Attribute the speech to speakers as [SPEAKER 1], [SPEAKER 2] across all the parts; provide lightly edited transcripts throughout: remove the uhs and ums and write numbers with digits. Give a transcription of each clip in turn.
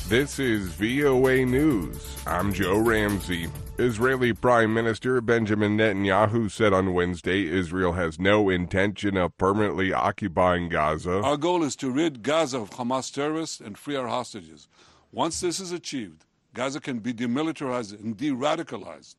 [SPEAKER 1] This is VOA News. I'm Joe Ramsey. Israeli Prime Minister Benjamin Netanyahu said on Wednesday Israel has no intention of permanently occupying Gaza.
[SPEAKER 2] Our goal is to rid Gaza of Hamas terrorists and free our hostages. Once this is achieved, Gaza can be demilitarized and de-radicalized.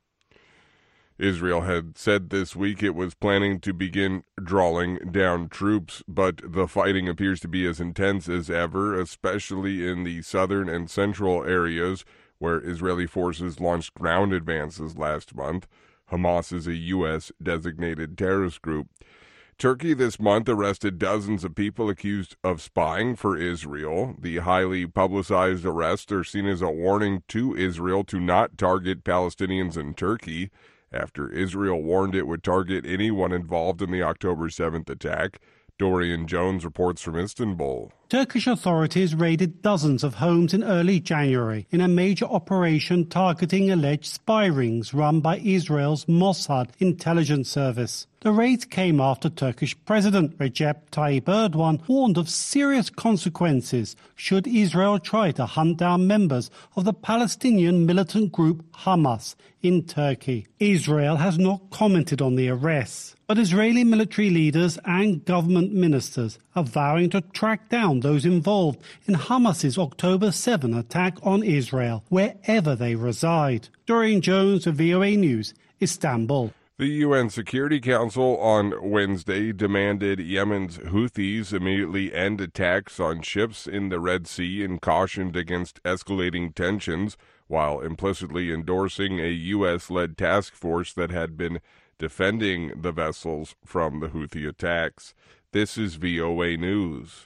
[SPEAKER 1] Israel had said this week it was planning to begin drawing down troops, but the fighting appears to be as intense as ever, especially in the southern and central areas where Israeli forces launched ground advances last month. Hamas is a U.S.-designated terrorist group. Turkey this month arrested dozens of people accused of spying for Israel. The highly publicized arrests are seen as a warning to Israel to not target Palestinians in Turkey, after Israel warned it would target anyone involved in the October 7th attack. Dorian Jones reports from Istanbul.
[SPEAKER 3] Turkish authorities raided dozens of homes in early January in a major operation targeting alleged spy rings run by Israel's Mossad intelligence service. The raids came after Turkish President Recep Tayyip Erdogan warned of serious consequences should Israel try to hunt down members of the Palestinian militant group Hamas in Turkey. Israel has not commented on the arrests, but Israeli military leaders and government ministers are vowing to track down those involved in Hamas's October 7 attack on Israel, wherever they reside. Dorian Jones of VOA News, Istanbul.
[SPEAKER 1] The UN Security Council on Wednesday demanded Yemen's Houthis immediately end attacks on ships in the Red Sea and cautioned against escalating tensions, while implicitly endorsing a U.S.-led task force that had been defending the vessels from the Houthi attacks. This is VOA News.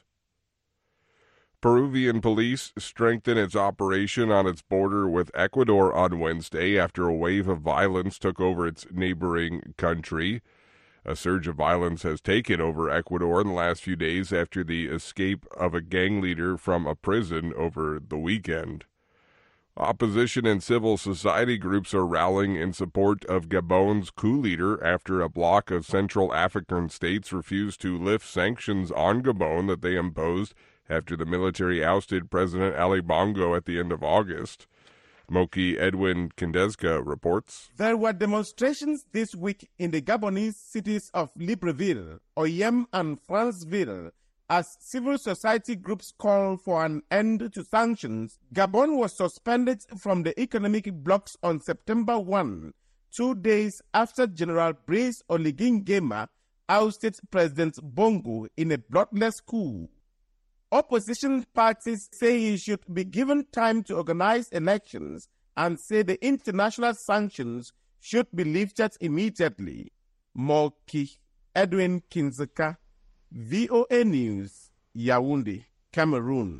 [SPEAKER 1] Peruvian police strengthened its operation on its border with Ecuador on Wednesday after a wave of violence took over its neighboring country. A surge of violence has taken over Ecuador in the last few days after the escape of a gang leader from a prison over the weekend. Opposition and civil society groups are rallying in support of Gabon's coup leader after a bloc of Central African states refused to lift sanctions on Gabon that they imposed after the military ousted President Ali Bongo at the end of August. Moki Edwin Kindezka reports.
[SPEAKER 4] There were demonstrations this week in the Gabonese cities of Libreville, Oyem, and Franceville as civil society groups call for an end to sanctions. Gabon was suspended from the economic blocs on September 1, 2 days after General Brice Oligui Nguema ousted President Bongo in a bloodless coup. Opposition parties say he should be given time to organize elections and say the international sanctions should be lifted immediately. Moki Edwin Kinzeka, VOA News, Yaoundé, Cameroon.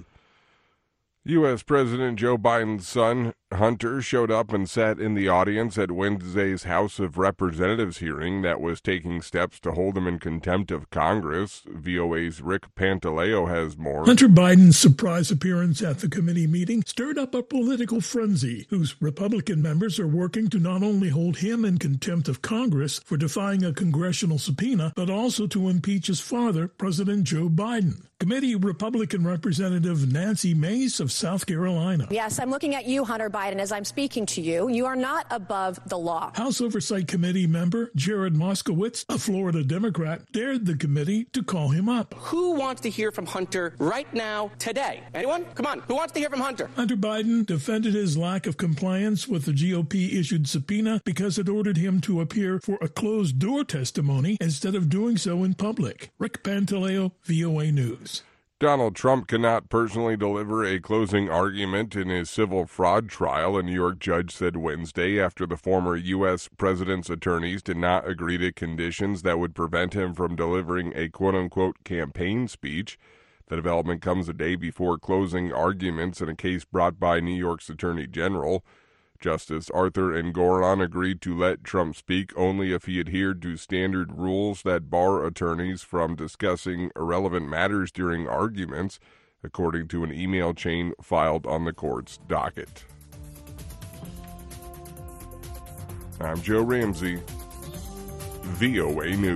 [SPEAKER 1] U.S. President Joe Biden's son, Hunter, showed up and sat in the audience at Wednesday's House of Representatives hearing that was taking steps to hold him in contempt of Congress. VOA's Rick Pantaleo has more.
[SPEAKER 5] Hunter Biden's surprise appearance at the committee meeting stirred up a political frenzy, whose Republican members are working to not only hold him in contempt of Congress for defying a congressional subpoena, but also to impeach his father, President Joe Biden. Committee Republican Representative Nancy Mace of South Carolina.
[SPEAKER 6] Yes, I'm looking at you, Hunter Biden, as I'm speaking to you. You are not above the law.
[SPEAKER 5] House Oversight Committee member Jared Moskowitz, a Florida Democrat, dared the committee to call him up.
[SPEAKER 7] Who wants to hear from Hunter right now, today? Anyone? Come on. Who wants to hear from Hunter?
[SPEAKER 5] Hunter Biden defended his lack of compliance with the GOP-issued subpoena because it ordered him to appear for a closed-door testimony instead of doing so in public. Rick Pantaleo, VOA News.
[SPEAKER 1] Donald Trump cannot personally deliver a closing argument in his civil fraud trial, a New York judge said Wednesday, after the former U.S. president's attorneys did not agree to conditions that would prevent him from delivering a quote-unquote campaign speech. The development comes a day before closing arguments in a case brought by New York's Attorney General. Justice Arthur Engoron agreed to let Trump speak only if he adhered to standard rules that bar attorneys from discussing irrelevant matters during arguments, according to an email chain filed on the court's docket. I'm Joe Ramsey, VOA News.